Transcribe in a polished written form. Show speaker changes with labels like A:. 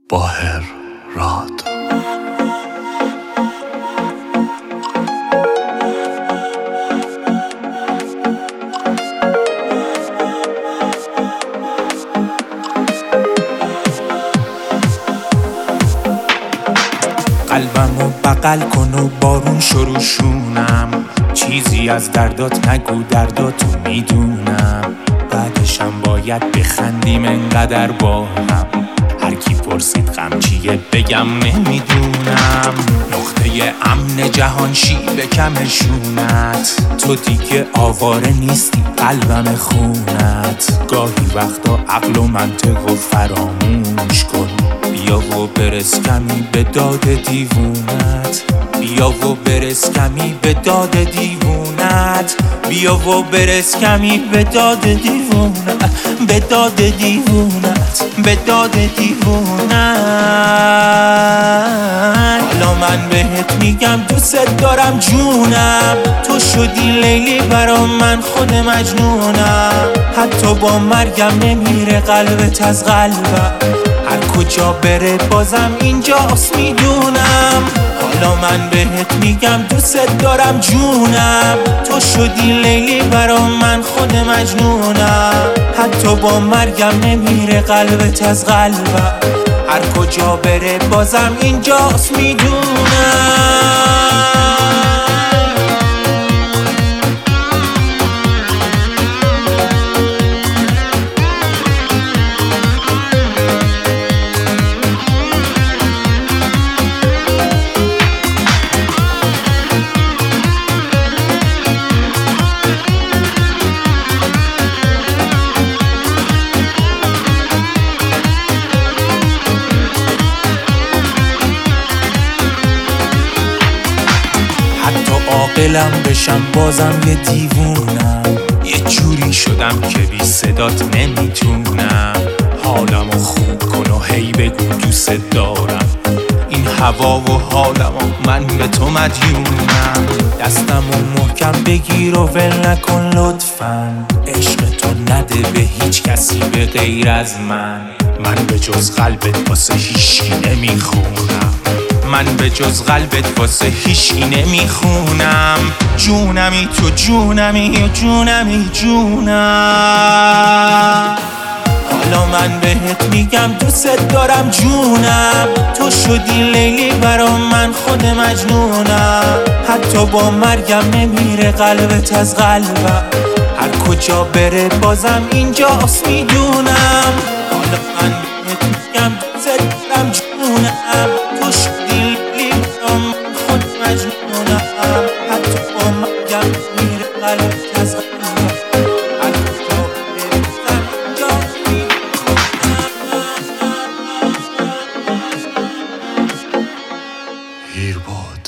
A: باهر راد.
B: قلبمو بغل کن و بارون شروع شونم، چیزی از دردات نگو درداتو میدونم. بعدشم باید بخندیم انقدر با هم، هر کی پرسید غم چیه بگم نمیدونم. نقطه امن جهان شیب کمشونت، تو دیگه آواره نیستی قلبم خونت. گاهی وقتا عقل و منطق و فراموش کن، بیا و برس کمی به داد دیوونت. بیا و برس کمی به داد دیوونت. بیا و برس کمی به داد دیوونت. به داد دیوونت. به داد دیوونت. حالا من بهت میگم دوست دارم جونم، تو شدی لیلی برام من خود مجنونم. حتی با مرگم نمیره قلبت از قلبم، هر کجا بره بازم اینجاست میدونم. حالا من بهت میگم دوست دارم جونم، تو شدی لیلی برام من خود مجنونم. حتی با مرگم نمیره قلبت از قلبم، هر کجا بره بازم اینجاست میدونم. عاقلم بشم بازم یه دیوونم، یه جوری شدم که بی صدات نمیتونم. حالمو خوب کن و هی بگو دوست دارم، این هوا و حالمو من به تو مدیونم. دستمو محکم بگیر و ول نکن لطفاً، عشق تو نده به هیچ کسی به غیر از من. من به جز قلبت واسه هیچی نمیخونم، من به جز قلبت واسه هیچی نمیخونم. جونمی تو جونمی جونمی جونم. حالا من بهت میگم دوست دارم جونم، تو شدی لیلی برام من خود مجنونم. حتی با مرگم نمیره قلبت از قلبم، هر کجا بره بازم اینجاست میدونم. حالا من بهت میگم دوست دارم جونم، تو شدی لیلی برام من خود مجنونم. حتی با مرگم نمیره قلبت از قلبم، هر کجا بره بازم اینجاست
A: هیرباد.